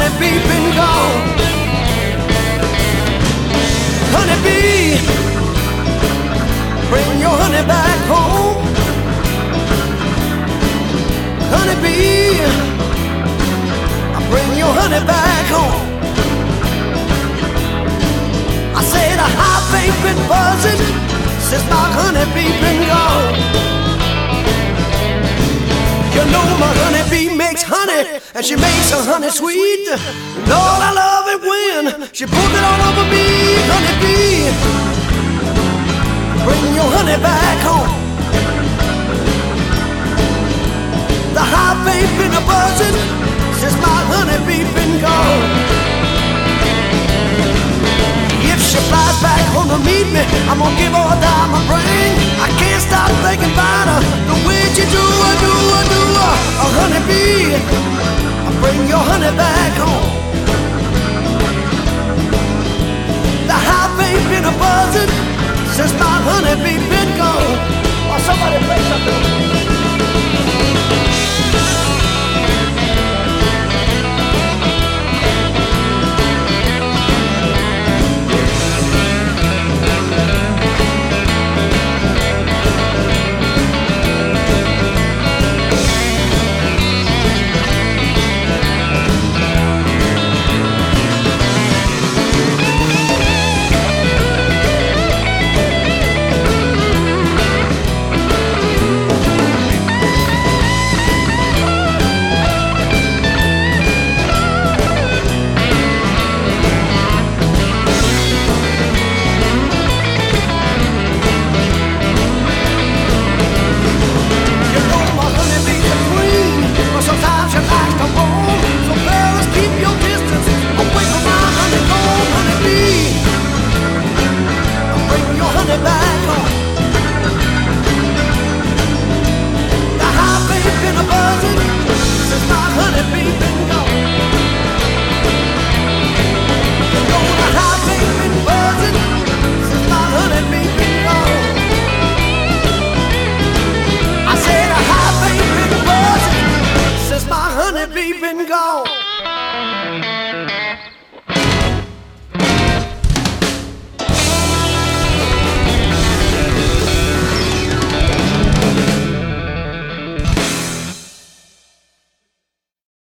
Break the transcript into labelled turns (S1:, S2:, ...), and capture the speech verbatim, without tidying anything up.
S1: honeybee been gone. Honeybee, bring your honey back home. Honeybee, bring your honey back home. I said a hive ain't been buzzing since my honeybee been gone. You know my honeybee makes honey, and she makes her honey sweet. Lord, I love it when she puts it all over me. Honeybee, bring your honey back home. The hive ain't been a buzzing since my honeybee been gone. If she flies back home to meet me, I'm gonna give her a dime a ring. I can't stop thinking about her, the way she do, I do, I do. A honeybee, bring your honey back home. The hive ain't been a buzzing since my honeybee been